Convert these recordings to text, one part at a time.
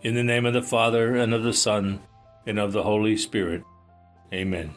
In the name of the Father, and of the Son, and of the Holy Spirit. Amen.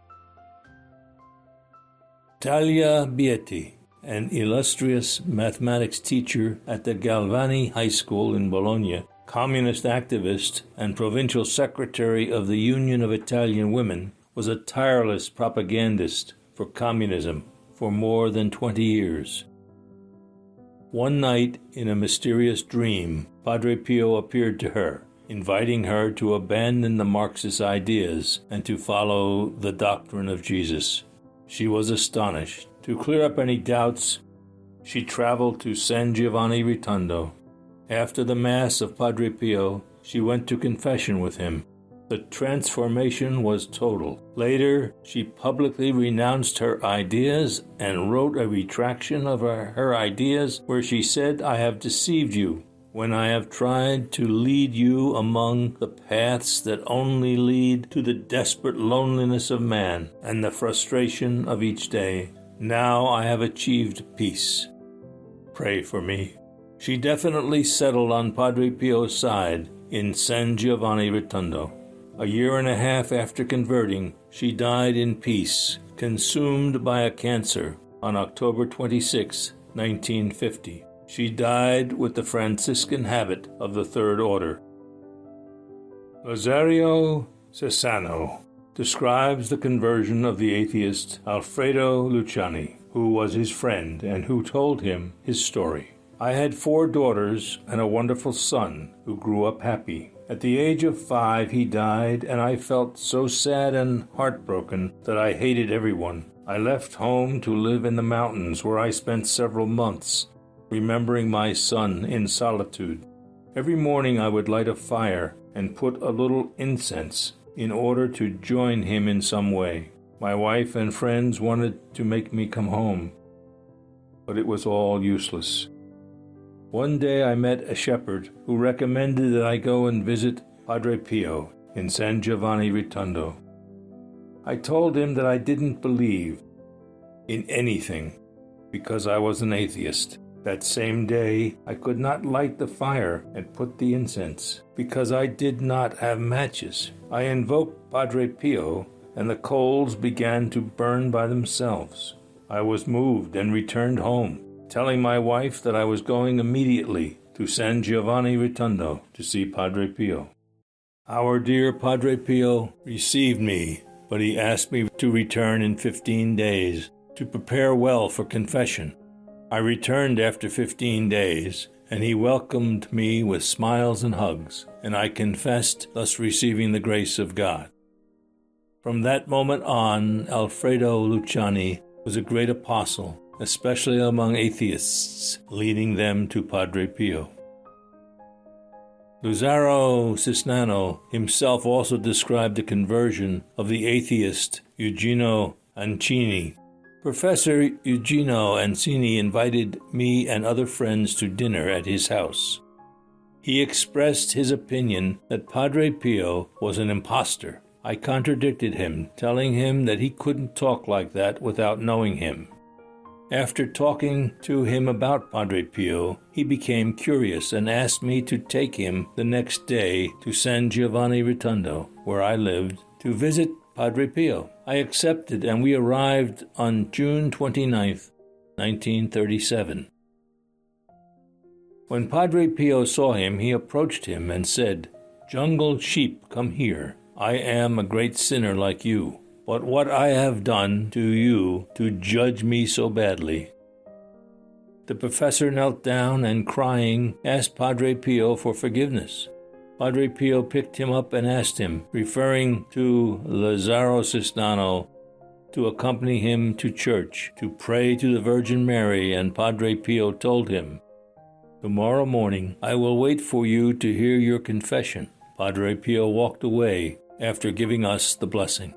Talia Bieti, an illustrious mathematics teacher at the Galvani High School in Bologna, communist activist and provincial secretary of the Union of Italian Women, was a tireless propagandist for communism for more than 20 years. One night, in a mysterious dream, Padre Pio appeared to her, inviting her to abandon the Marxist ideas and to follow the doctrine of Jesus. She was astonished. To clear up any doubts, she traveled to San Giovanni Rotondo. After the Mass of Padre Pio, she went to confession with him. The transformation was total. Later, she publicly renounced her ideas and wrote a retraction of her ideas where she said, "I have deceived you when I have tried to lead you among the paths that only lead to the desperate loneliness of man and the frustration of each day. Now I have achieved peace. Pray for me." She definitely settled on Padre Pio's side in San Giovanni Rotondo. A year and a half after converting, she died in peace, consumed by a cancer, on October 26, 1950. She died with the Franciscan habit of the Third Order. Lazario Cesano describes the conversion of the atheist Alfredo Luciani, who was his friend and who told him his story. "I had 4 daughters and a wonderful son who grew up happy. At the age of 5, he died, and I felt so sad and heartbroken that I hated everyone. I left home to live in the mountains, where I spent several months, remembering my son in solitude. Every morning I would light a fire and put a little incense in order to join him in some way. My wife and friends wanted to make me come home, but it was all useless. One day I met a shepherd who recommended that I go and visit Padre Pio in San Giovanni Rotondo. I told him that I didn't believe in anything because I was an atheist. That same day, I could not light the fire and put the incense because I did not have matches. I invoked Padre Pio, and the coals began to burn by themselves. I was moved and returned home, telling my wife that I was going immediately to San Giovanni Rotondo to see Padre Pio. Our dear Padre Pio received me, but he asked me to return in 15 days to prepare well for confession. I returned after 15 days, and he welcomed me with smiles and hugs, and I confessed, thus receiving the grace of God. From that moment on, Alfredo Luciani was a great apostle, especially among atheists, leading them to Padre Pio. Lazario Cesano himself also described the conversion of the atheist Eugenio Ancini. Professor Eugenio Ancini invited me and other friends to dinner at his house. He expressed his opinion that Padre Pio was an impostor. I contradicted him, telling him that he couldn't talk like that without knowing him. After talking to him about Padre Pio, he became curious and asked me to take him the next day to San Giovanni Rotondo, where I lived, to visit Padre Pio. I accepted, and we arrived on June 29, 1937. When Padre Pio saw him, he approached him and said, "Jungle sheep, come here. I am a great sinner like you. But what I have done to you to judge me so badly?" The professor knelt down and, crying, asked Padre Pio for forgiveness. Padre Pio picked him up and asked him, referring to Lazario Cesano, to accompany him to church to pray to the Virgin Mary, and Padre Pio told him, "Tomorrow morning I will wait for you to hear your confession." Padre Pio walked away after giving us the blessing.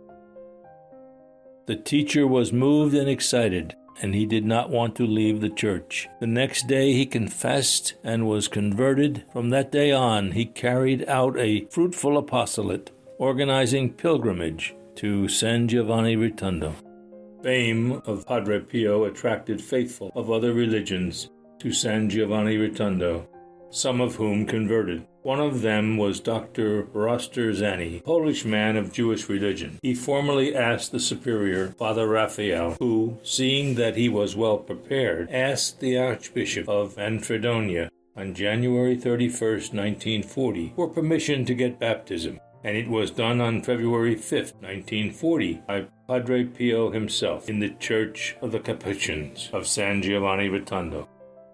The teacher was moved and excited, and he did not want to leave the church. The next day he confessed and was converted. From that day on, he carried out a fruitful apostolate, organizing pilgrimage to San Giovanni Rotondo. Fame of Padre Pio attracted faithful of other religions to San Giovanni Rotondo. some of whom converted. One of them was Dr. Rozterzany, a Polish man of Jewish religion. He formally asked the superior, Father Raphael, who, seeing that he was well prepared, asked the Archbishop of Manfredonia on January 31st, 1940, for permission to get baptism, and it was done on February 5th, 1940, by Padre Pio himself in the Church of the Capuchins of San Giovanni Rotondo.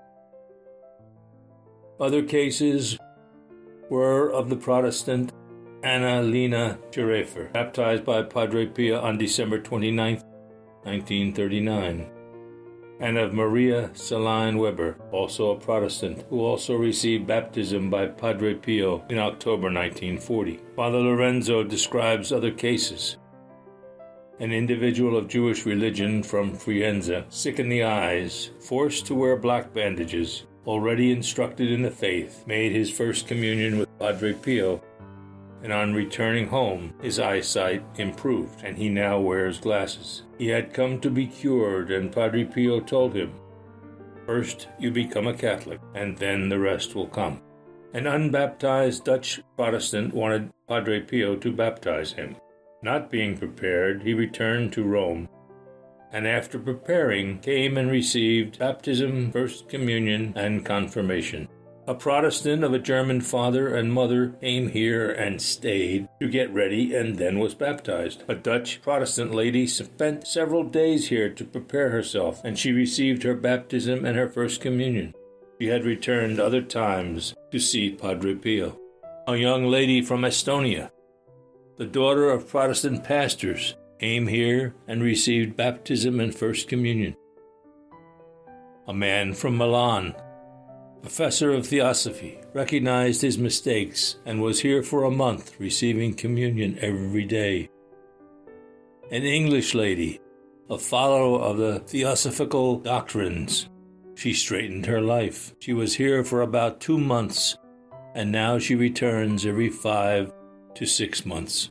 Other cases were of the Protestant Anna Lena Schrafer, baptized by Padre Pio on December 29, 1939, and of Maria Celine Weber, also a Protestant, who also received baptism by Padre Pio in October 1940. Father Lorenzo describes other cases. An individual of Jewish religion from Frienza, sick in the eyes, forced to wear black bandages, already instructed in the faith, made his first communion with Padre Pio, and on returning home, his eyesight improved, and he now wears glasses. He had come to be cured, and Padre Pio told him, "First you become a Catholic, and then the rest will come." An unbaptized Dutch Protestant wanted Padre Pio to baptize him. Not being prepared, he returned to Rome, and after preparing, came and received baptism, First Communion, and confirmation. A Protestant of a German father and mother came here and stayed to get ready and then was baptized. A Dutch Protestant lady spent several days here to prepare herself, and she received her baptism and her First Communion. She had returned other times to see Padre Pio. A young lady from Estonia, the daughter of Protestant pastors, came here and received baptism and First Communion. A man from Milan, professor of theosophy, recognized his mistakes and was here for a month receiving communion every day. An English lady, a follower of the theosophical doctrines, she straightened her life. She was here for about 2 months, and now she returns every 5 to 6 months.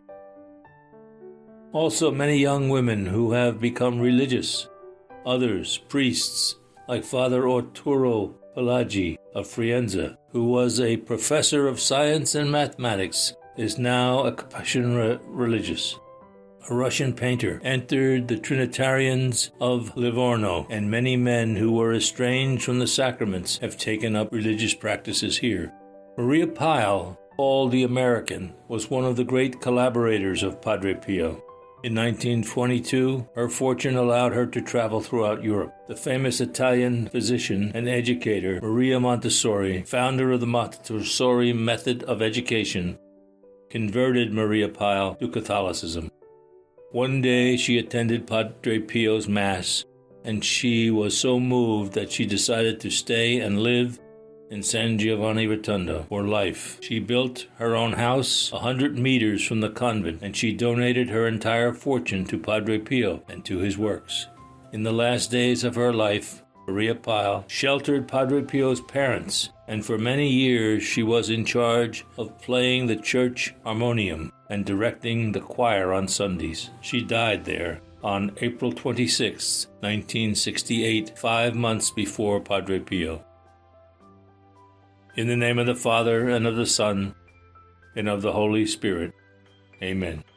Also, many young women who have become religious. Others, priests, like Father Arturo Pelagi of Frienza, who was a professor of science and mathematics, is now a Capuchin religious. A Russian painter entered the Trinitarians of Livorno, and many men who were estranged from the sacraments have taken up religious practices here. Maria Pyle, called the American, was one of the great collaborators of Padre Pio. In 1922, her fortune allowed her to travel throughout Europe. The famous Italian physician and educator Maria Montessori, founder of the Montessori method of education, converted Maria Pyle to Catholicism. One day she attended Padre Pio's Mass, and she was so moved that she decided to stay and live in San Giovanni Rotondo for life. She built her own house 100 meters from the convent, and she donated her entire fortune to Padre Pio and to his works. In the last days of her life, Maria Pyle sheltered Padre Pio's parents, and for many years she was in charge of playing the church harmonium and directing the choir on Sundays. She died there on April 26, 1968, 5 months before Padre Pio. In the name of the Father, and of the Son, and of the Holy Spirit. Amen.